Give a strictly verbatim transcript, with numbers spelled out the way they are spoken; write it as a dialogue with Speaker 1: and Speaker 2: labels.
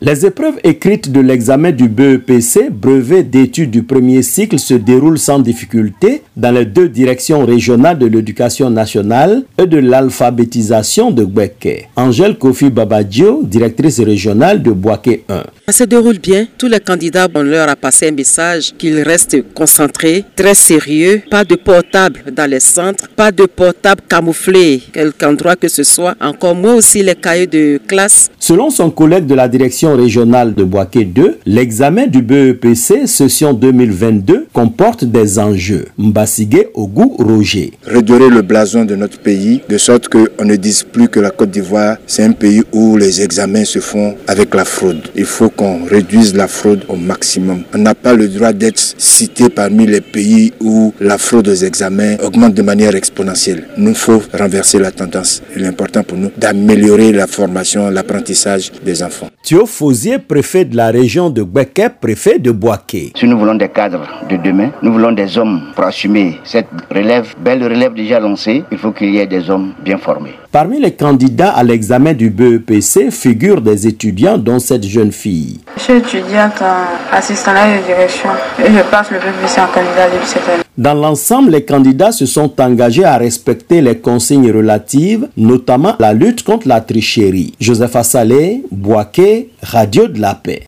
Speaker 1: Les épreuves écrites de l'examen du B E P C, brevet d'études du premier cycle, se déroulent sans difficulté dans les deux directions régionales de l'éducation nationale et de l'alphabétisation de Bouaké. Angèle Kofi Babadio, directrice régionale de Bouaké un.
Speaker 2: Ça se déroule bien. Tous les candidats, on leur a passé un message qu'ils restent concentrés, très sérieux, pas de portable dans les centres, pas de portable camouflé, quelque endroit que ce soit, encore moins aussi les cahiers de classe.
Speaker 1: Selon son collègue de la direction régionale de Bouaké deux, l'examen du B E P C session deux mille vingt-deux comporte des enjeux. Mbassigué Ogou Roger.
Speaker 3: Redorer le blason de notre pays, de sorte qu'on ne dise plus que la Côte d'Ivoire, c'est un pays où les examens se font avec la fraude. Il faut qu'on réduise la fraude au maximum. On n'a pas le droit d'être cité parmi les pays où la fraude aux examens augmente de manière exponentielle. Nous faut renverser la tendance. Il est important pour nous d'améliorer la formation, l'apprentissage des enfants.
Speaker 1: Thio Fosier, préfet de la région de Bouaké, préfet de Bouaké.
Speaker 4: Si nous voulons des cadres de demain, nous voulons des hommes pour assumer cette relève, belle relève déjà lancée, il faut qu'il y ait des hommes bien formés.
Speaker 1: Parmi les candidats à l'examen du B E P C figurent des étudiants dont cette jeune fille.
Speaker 5: Je suis étudiante en assistante de direction et je passe le B E P C en candidat libre cette année.
Speaker 1: Dans l'ensemble, les candidats se sont engagés à respecter les consignes relatives, notamment la lutte contre la tricherie. Joseph Assalé, Bouaké, Radio de la Paix.